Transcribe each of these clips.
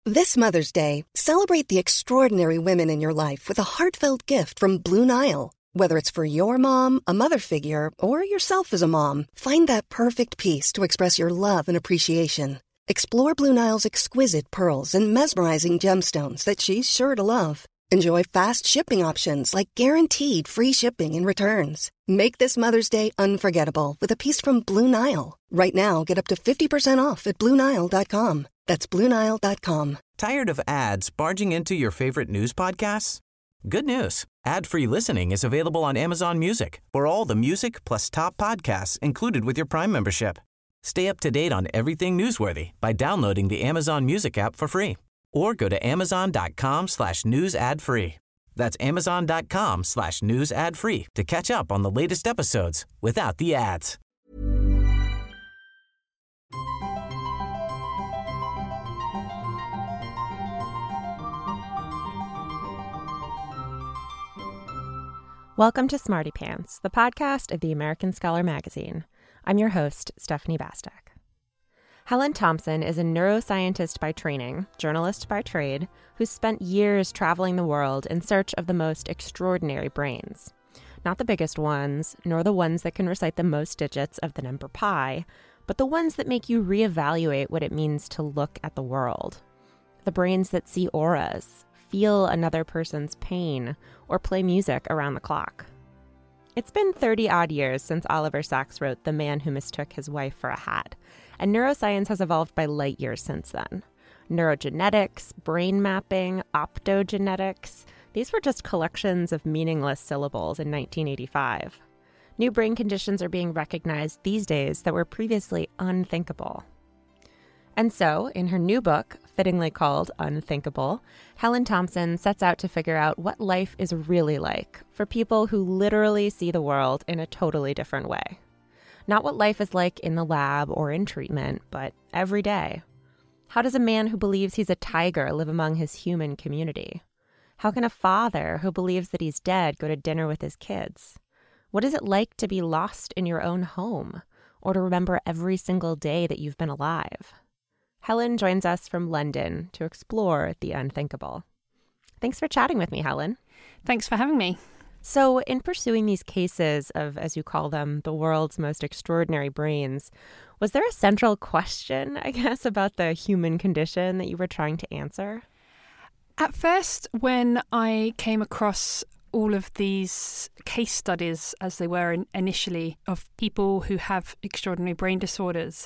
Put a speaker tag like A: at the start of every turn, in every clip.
A: This Mother's Day, celebrate the extraordinary women in your life with a heartfelt gift from Blue Nile. Whether it's for your mom, a mother figure, or yourself as a mom, find that perfect piece to express your love and appreciation. Explore Blue Nile's exquisite pearls and mesmerizing gemstones that she's sure to love. Enjoy fast shipping options like guaranteed free shipping and returns. Make this Mother's Day unforgettable with a piece from Blue Nile. Right now, get up to 50% off at BlueNile.com. That's BlueNile.com.
B: Tired of ads barging into your favorite news podcasts? Good news. Ad-free listening is available on Amazon Music for all the music plus top podcasts included with your Prime membership. Stay up to date on everything newsworthy by downloading the Amazon Music app for free or go to amazon.com/news ad free. That's amazon.com/news ad free to catch up on the latest episodes without the ads.
C: Welcome to Smarty Pants, the podcast of the American Scholar magazine. I'm your host, Stephanie Bastek. Helen Thompson is a neuroscientist by training, journalist by trade, who's spent years traveling the world in search of the most extraordinary brains. Not the biggest ones, nor the ones that can recite the most digits of the number pi, but the ones that make you reevaluate what it means to look at the world. The brains that see auras, feel another person's pain, or play music around the clock. It's been 30-odd years since Oliver Sacks wrote The Man Who Mistook His Wife for a Hat, and neuroscience has evolved by light years since then. Neurogenetics, brain mapping, optogenetics, these were just collections of meaningless syllables in 1985. New brain conditions are being recognized these days that were previously unthinkable. And so, in her new book, fittingly called Unthinkable, Helen Thompson sets out to figure out what life is really like for people who literally see the world in a totally different way. Not what life is like in the lab or in treatment, but every day. How does a man who believes he's a tiger live among his human community? How can a father who believes that he's dead go to dinner with his kids? What is it like to be lost in your own home, or to remember every single day that you've been alive? Helen joins us from London to explore the unthinkable. Thanks for chatting with me, Helen.
D: Thanks for having me.
C: So, in pursuing these cases of, as you call them, the world's most extraordinary brains, was there a central question, I guess, about the human condition that you were trying to answer?
D: At first, when I came across all of these case studies, as they were initially, of people who have extraordinary brain disorders,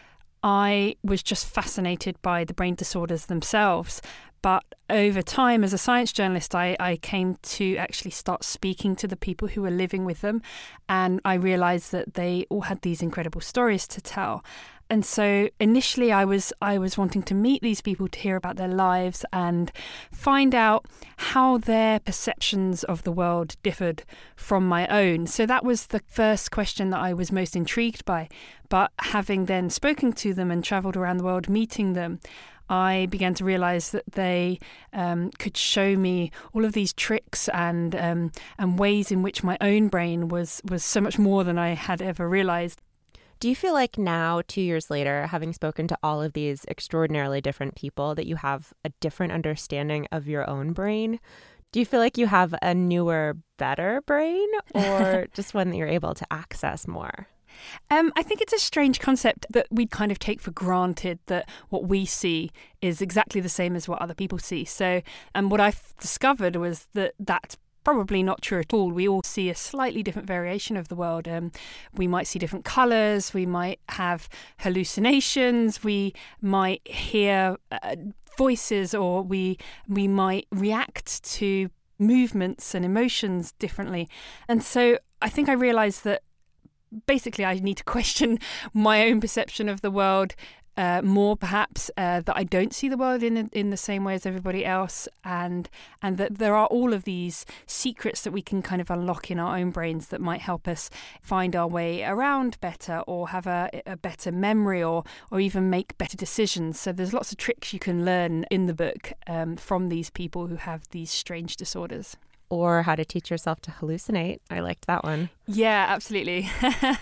D: I was just fascinated by the brain disorders themselves. But over time, as a science journalist, I came to actually start speaking to the people who were living with them. And I realized that they all had these incredible stories to tell. And so initially I was wanting to meet these people to hear about their lives and find out how their perceptions of the world differed from my own. So that was the first question that I was most intrigued by. But having then spoken to them and traveled around the world meeting them, I began to realize that they could show me all of these tricks and ways in which my own brain was so much more than I had ever realized.
C: Do you feel like now, 2 years later, having spoken to all of these extraordinarily different people, that you have a different understanding of your own brain? Do you feel like you have a newer, better brain, or just one that you're able to access more?
D: I think it's a strange concept that we kind of take for granted that what we see is exactly the same as what other people see. So, what I've discovered was that that's probably not true at all. We all see a slightly different variation of the world. We might see different colours, we might have hallucinations, we might hear voices, or we might react to movements and emotions differently. And so I think I realised that basically I need to question my own perception of the world more, perhaps, that I don't see the world in the same way as everybody else, and that there are all of these secrets that we can kind of unlock in our own brains that might help us find our way around better, or have a better memory, or even make better decisions. So there's lots of tricks you can learn in the book from these people who have these strange disorders.
C: Or how to teach yourself to hallucinate. I liked that one.
D: Yeah, absolutely.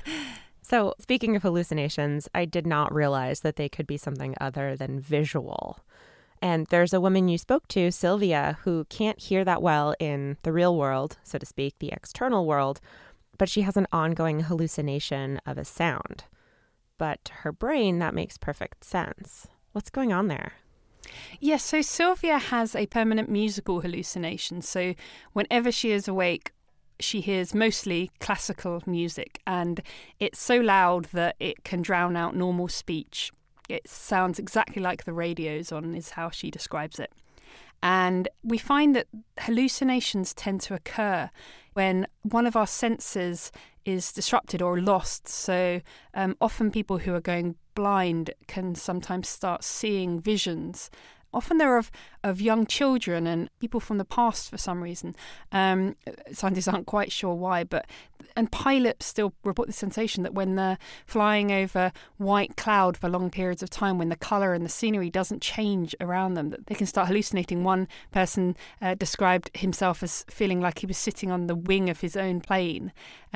C: So speaking of hallucinations, I did not realize that they could be something other than visual. And there's a woman you spoke to, Sylvia, who can't hear that well in the real world, so to speak, the external world, but she has an ongoing hallucination of a sound. But to her brain, that makes perfect sense. What's going on there?
D: Yes, so Sylvia has a permanent musical hallucination. So whenever she is awake, she hears mostly classical music, and it's so loud that it can drown out normal speech. It sounds exactly like the radio's on, is how she describes it. And we find that hallucinations tend to occur when one of our senses is disrupted or lost. So often people who are going blind can sometimes start seeing visions. Often they're of young children and people from the past for some reason. Scientists aren't quite sure why, and pilots still report the sensation that when they're flying over white cloud for long periods of time, when the colour and the scenery doesn't change around them, that they can start hallucinating. One person described himself as feeling like he was sitting on the wing of his own plane.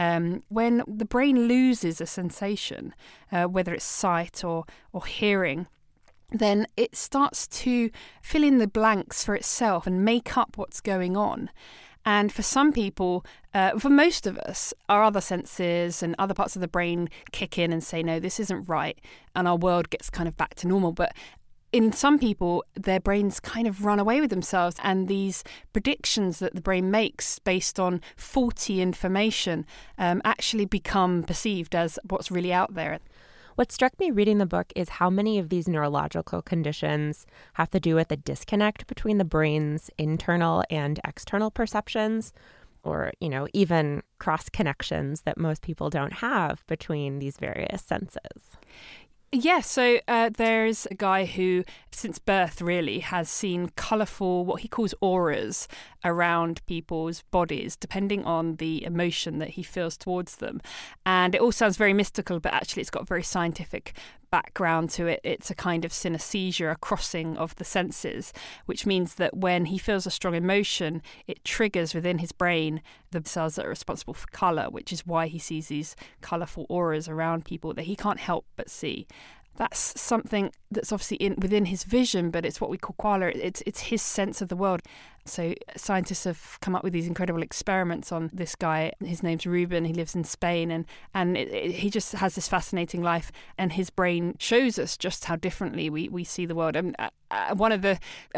D: When the brain loses a sensation, whether it's sight or hearing, then it starts to fill in the blanks for itself and make up what's going on. And for some people, for most of us, our other senses and other parts of the brain kick in and say, no, this isn't right, and our world gets kind of back to normal. But in some people, their brains kind of run away with themselves, and these predictions that the brain makes based on faulty information actually become perceived as what's really out there.
C: What struck me reading the book is how many of these neurological conditions have to do with the disconnect between the brain's internal and external perceptions, or, even cross connections that most people don't have between these various senses.
D: Yeah, so there's a guy who, since birth really, has seen colourful, what he calls auras around people's bodies, depending on the emotion that he feels towards them. And it all sounds very mystical, but actually it's got a very scientific background to it. It's a kind of synesthesia, a crossing of the senses, which means that when he feels a strong emotion, it triggers within his brain the cells that are responsible for colour, which is why he sees these colourful auras around people that he can't help but see. That's something that's obviously within his vision, but it's what we call qualia. It's his sense of the world. So scientists have come up with these incredible experiments on this guy. His name's Ruben. He lives in Spain, and he just has this fascinating life. And his brain shows us just how differently we see the world. And one of the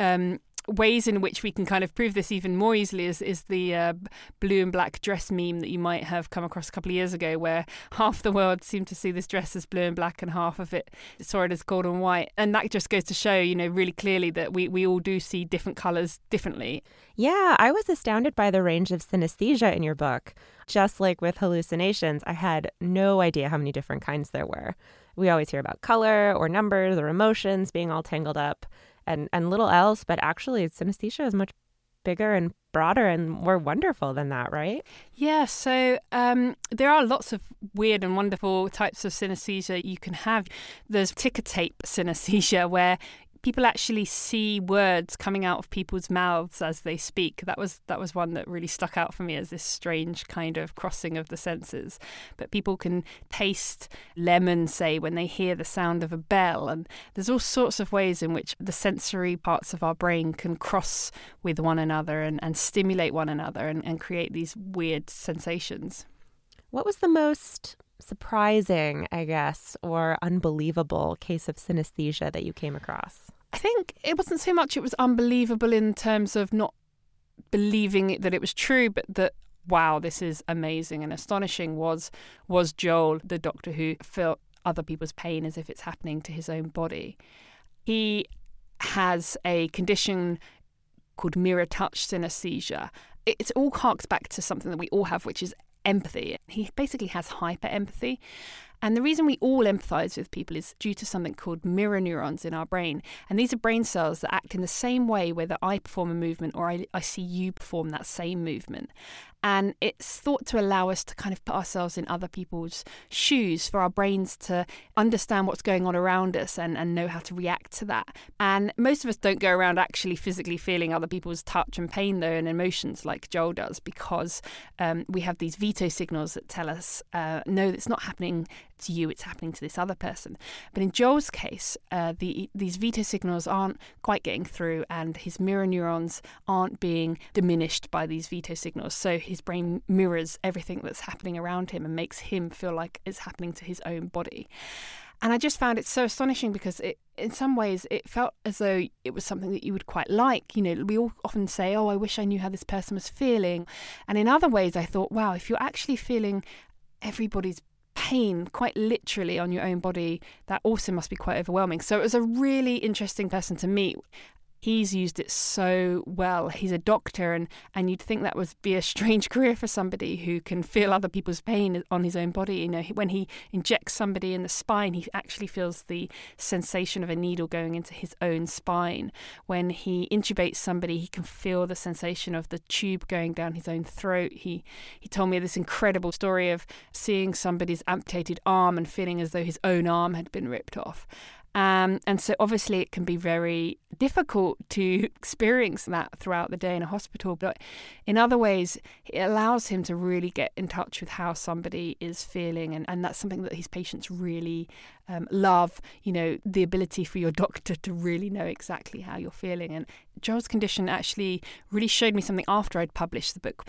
D: ways in which we can kind of prove this even more easily is the blue and black dress meme that you might have come across a couple of years ago, where half the world seemed to see this dress as blue and black and half of it saw it as gold and white. And that just goes to show, really clearly that we all do see different colours differently.
C: Yeah, I was astounded by the range of synesthesia in your book. Just like with hallucinations, I had no idea how many different kinds there were. We always hear about color or numbers or emotions being all tangled up and little else, but actually synesthesia is much bigger and broader and more wonderful than that, right?
D: Yeah, so there are lots of weird and wonderful types of synesthesia you can have. There's ticker tape synesthesia, where people actually see words coming out of people's mouths as they speak. That was one that really stuck out for me as this strange kind of crossing of the senses. But people can taste lemon, say, when they hear the sound of a bell. And there's all sorts of ways in which the sensory parts of our brain can cross with one another and stimulate one another and create these weird sensations.
C: What was the most surprising, I guess, or unbelievable case of synesthesia that you came across?
D: I think it wasn't so much it was unbelievable in terms of not believing that it was true, but that, wow, this is amazing and astonishing, was Joel, the doctor who felt other people's pain as if it's happening to his own body. He has a condition called mirror touch synesthesia. It all harks back to something that we all have, which is empathy. He basically has hyper-empathy. And the reason we all empathise with people is due to something called mirror neurons in our brain. And these are brain cells that act in the same way whether I perform a movement or I see you perform that same movement. And it's thought to allow us to kind of put ourselves in other people's shoes, for our brains to understand what's going on around us and know how to react to that. And most of us don't go around actually physically feeling other people's touch and pain, though, and emotions like Joel does, because we have these veto signals that tell us, no, it's not happening to you, it's happening to this other person. But in Joel's case, these veto signals aren't quite getting through, and his mirror neurons aren't being diminished by these veto signals. So his brain mirrors everything that's happening around him and makes him feel like it's happening to his own body. And I just found it so astonishing because in some ways it felt as though it was something that you would quite like. You know, we all often say, oh, I wish I knew how this person was feeling. And in other ways, I thought, wow, if you're actually feeling everybody's pain quite literally on your own body, that also must be quite overwhelming. So it was a really interesting person to meet. He's used it so well. He's a doctor, and you'd think that would be a strange career for somebody who can feel other people's pain on his own body. You know, when he injects somebody in the spine, he actually feels the sensation of a needle going into his own spine. When he intubates somebody, he can feel the sensation of the tube going down his own throat. He told me this incredible story of seeing somebody's amputated arm and feeling as though his own arm had been ripped off. And so obviously it can be very difficult to experience that throughout the day in a hospital. But in other ways, it allows him to really get in touch with how somebody is feeling. And that's something that his patients really love, you know, the ability for your doctor to really know exactly how you're feeling. And Joel's condition actually really showed me something after I'd published the book.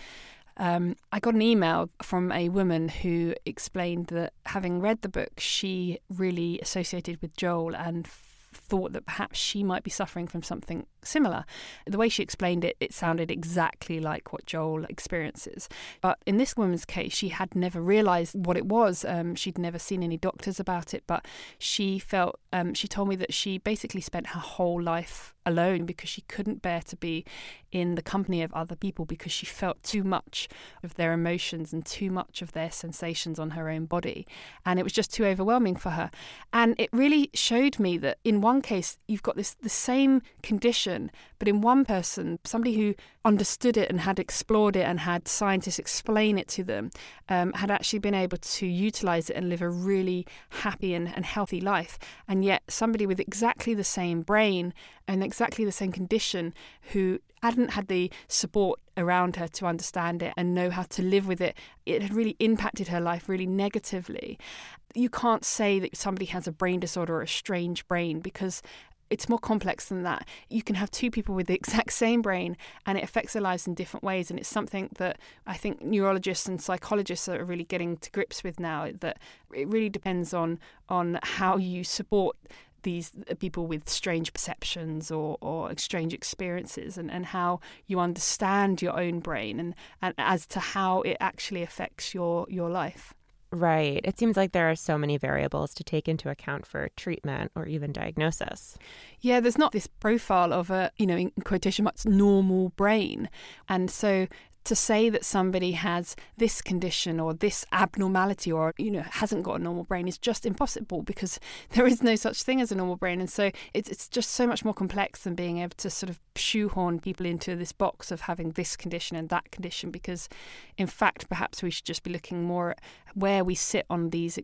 D: I got an email from a woman who explained that having read the book, she really associated with Joel and thought that perhaps she might be suffering from something similar. The way she explained it, it sounded exactly like what Joel experiences. But in this woman's case, she had never realised what it was. She'd never seen any doctors about it, but she felt, she told me that she basically spent her whole life alone because she couldn't bear to be in the company of other people because she felt too much of their emotions and too much of their sensations on her own body. And it was just too overwhelming for her. And it really showed me that in one case, you've got the same condition, but in one person, somebody who understood it and had explored it and had scientists explain it to them, had actually been able to utilize it and live a really happy and healthy life. And yet somebody with exactly the same brain and exactly the same condition who hadn't had the support around her to understand it and know how to live with it, it had really impacted her life really negatively. You can't say that somebody has a brain disorder or a strange brain because it's more complex than that. You can have two people with the exact same brain and it affects their lives in different ways. And it's something that I think neurologists and psychologists are really getting to grips with now, that it really depends on how you support these people with strange perceptions or strange experiences and how you understand your own brain and as to how it actually affects your life.
C: Right. It seems like there are so many variables to take into account for treatment or even diagnosis.
D: Yeah, there's not this profile of a, in quotation marks, normal brain. And so to say that somebody has this condition or this abnormality or, hasn't got a normal brain is just impossible because there is no such thing as a normal brain. And so it's just so much more complex than being able to sort of shoehorn people into this box of having this condition and that condition, because in fact, perhaps we should just be looking more at where we sit on these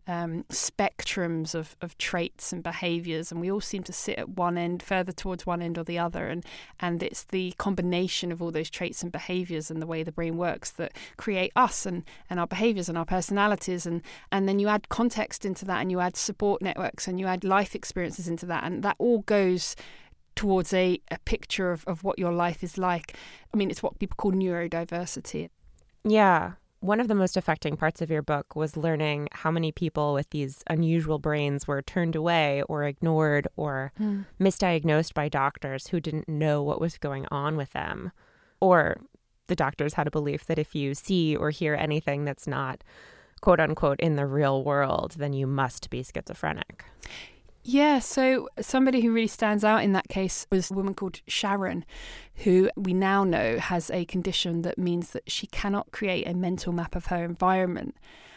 D: spectrums of traits and behaviours. And we all seem to sit at one end, further towards one end or the other. And it's the combination of all those traits and behaviours and the way the brain works that create us and our behaviours and our personalities. And then you add context into that and you add support networks and you add life experiences into that. And that all goes towards a picture of what your life is like. I mean, it's what people call neurodiversity.
C: Yeah. One of the most affecting parts of your book was learning how many people with these unusual brains were turned away or ignored or misdiagnosed by doctors who didn't know what was going on with them. Or the doctors had a belief that if you see or hear anything that's not, quote unquote, in the real world, then you must be schizophrenic.
D: Yeah, so somebody who really stands out in that case was a woman called Sharon, who we now know has a condition that means that she cannot create a mental map of her environment.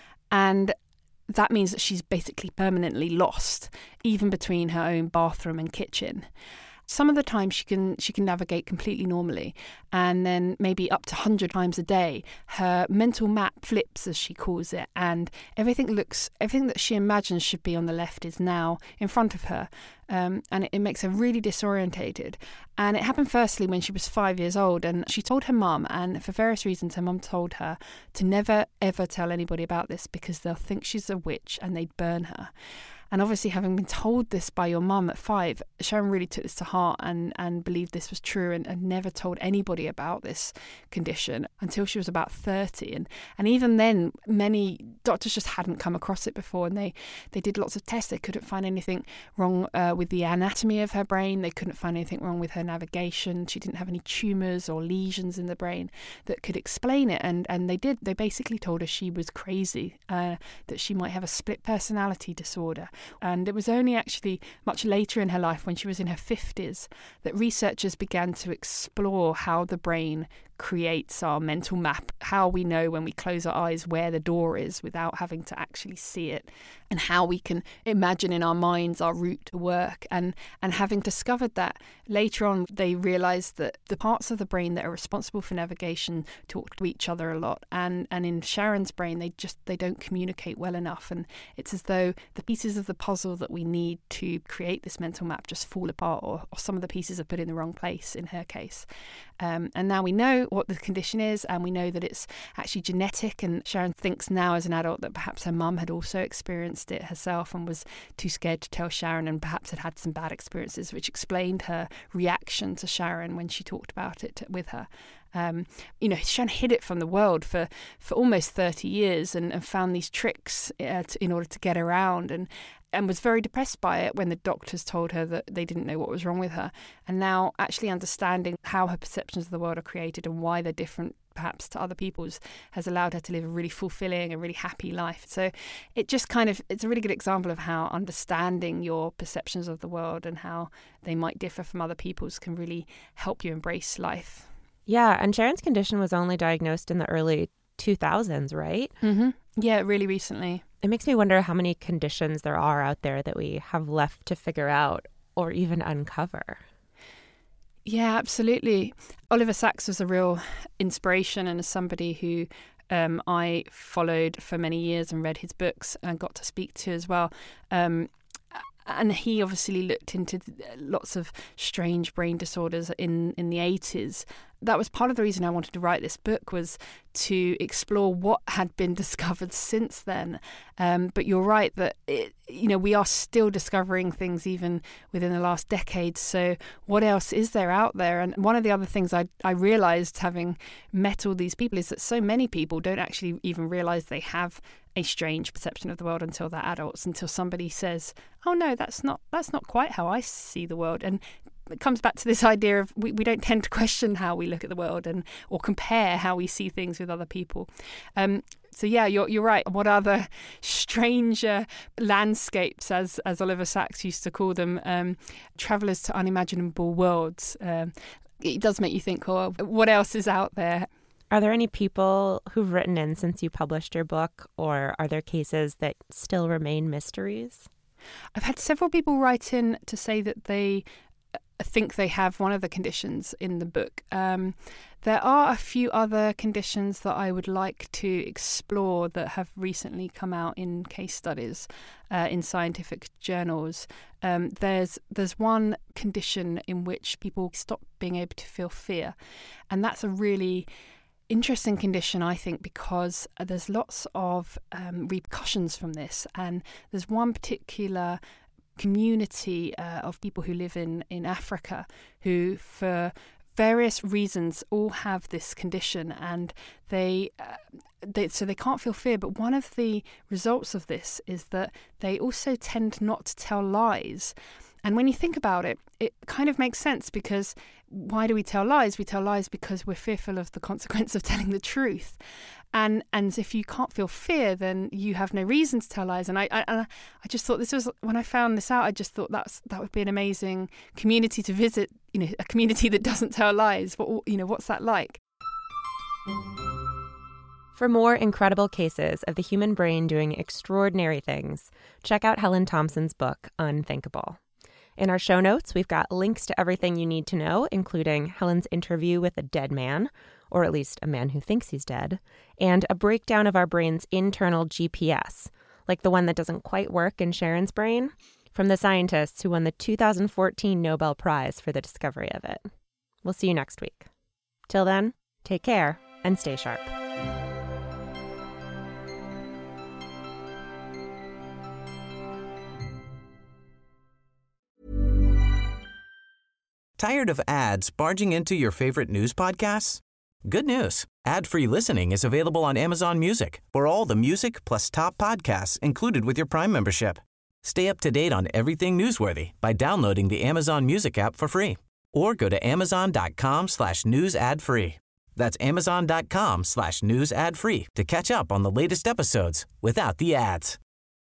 D: And that means that she's basically permanently lost, even between her own bathroom and kitchen. some of the time she can navigate completely normally, and then maybe up to 100 times a day her mental map flips, as she calls it, and everything that she imagines should be on the left is now in front of her. And it makes her really disorientated. And it happened firstly when she was 5 years old, and she told her mum, and for various reasons her mum told her to never ever tell anybody about this because they'll think she's a witch and they'd burn her. And obviously, having been told this by your mum at 5, Sharon really took this to heart and believed this was true, and never told anybody about this condition until she was about 30. And even then, many doctors just hadn't come across it before, and they did lots of tests. They couldn't find anything wrong with the anatomy of her brain. They couldn't find anything wrong with her navigation. She didn't have any tumours or lesions in the brain that could explain it. And they basically told her she was crazy, that she might have a split personality disorder. And it was only actually much later in her life, when she was in her 50s, that researchers began to explore how the brain creates our mental map, how we know when we close our eyes where the door is without having to actually see it, and how we can imagine in our minds our route to work. And having discovered that, later on they realised that the parts of the brain that are responsible for navigation talk to each other a lot, and in Sharon's brain they don't communicate well enough, and it's as though the pieces of the puzzle that we need to create this mental map just fall apart, or some of the pieces are put in the wrong place in her case. And now we know what the condition is, and we know that it's actually genetic, and Sharon thinks now as an adult that perhaps her mum had also experienced it herself and was too scared to tell Sharon, and perhaps had some bad experiences, which explained her reaction to Sharon when she talked about it with her. Sharon hid it from the world for almost 30 years and found these tricks in order to get around, and was very depressed by it when the doctors told her that they didn't know what was wrong with her. And now actually understanding how her perceptions of the world are created and why they're different perhaps to other people's has allowed her to live a really fulfilling and really happy life. So it just it's a really good example of how understanding your perceptions of the world and how they might differ from other people's can really help you embrace life.
C: Yeah, and Sharon's condition was only diagnosed in the early 2000s, right?
D: Mm-hmm. Yeah, really recently.
C: It makes me wonder how many conditions there are out there that we have left to figure out or even uncover.
D: Yeah, absolutely. Oliver Sacks was a real inspiration, and as somebody who I followed for many years and read his books and got to speak to as well. And he obviously looked into lots of strange brain disorders in the 80s. That was part of the reason I wanted to write this book, was to explore what had been discovered since then. But you're right that we are still discovering things even within the last decade. So what else is there out there? And one of the other things I realised, having met all these people, is that so many people don't actually even realise they have a strange perception of the world until they're adults, until somebody says, "Oh no, that's not quite how I see the world." And it comes back to this idea of we don't tend to question how we look at the world or compare how we see things with other people. So yeah, you're right. What other stranger landscapes, as Oliver Sacks used to call them, travellers to unimaginable worlds? It does make you think, oh, what else is out there?
C: Are there any people who've written in since you published your book, or are there cases that still remain mysteries?
D: I've had several people write in to say that they think they have one of the conditions in the book. There are a few other conditions that I would like to explore that have recently come out in case studies in scientific journals. There's one condition in which people stop being able to feel fear, and that's a really interesting condition, I think, because there's lots of repercussions from this. And there's one particular community of people who live in Africa who, for various reasons, all have this condition, and they can't feel fear. But one of the results of this is that they also tend not to tell lies. And when you think about it, it kind of makes sense, because why do we tell lies? We tell lies because we're fearful of the consequence of telling the truth. And if you can't feel fear, then you have no reason to tell lies. And I just thought when I found this out, I just thought that would be an amazing community to visit. A community that doesn't tell lies. What's that like?
C: For more incredible cases of the human brain doing extraordinary things, check out Helen Thompson's book, Unthinkable. In our show notes, we've got links to everything you need to know, including Helen's interview with a dead man, or at least a man who thinks he's dead, and a breakdown of our brain's internal GPS, like the one that doesn't quite work in Sharon's brain, from the scientists who won the 2014 Nobel Prize for the discovery of it. We'll see you next week. Till then, take care and stay sharp.
B: Tired of ads barging into your favorite news podcasts? Good news. Ad-free listening is available on Amazon Music for all the music plus top podcasts included with your Prime membership. Stay up to date on everything newsworthy by downloading the Amazon Music app for free or go to amazon.com/news ad free. That's amazon.com/news ad free to catch up on the latest episodes without the ads.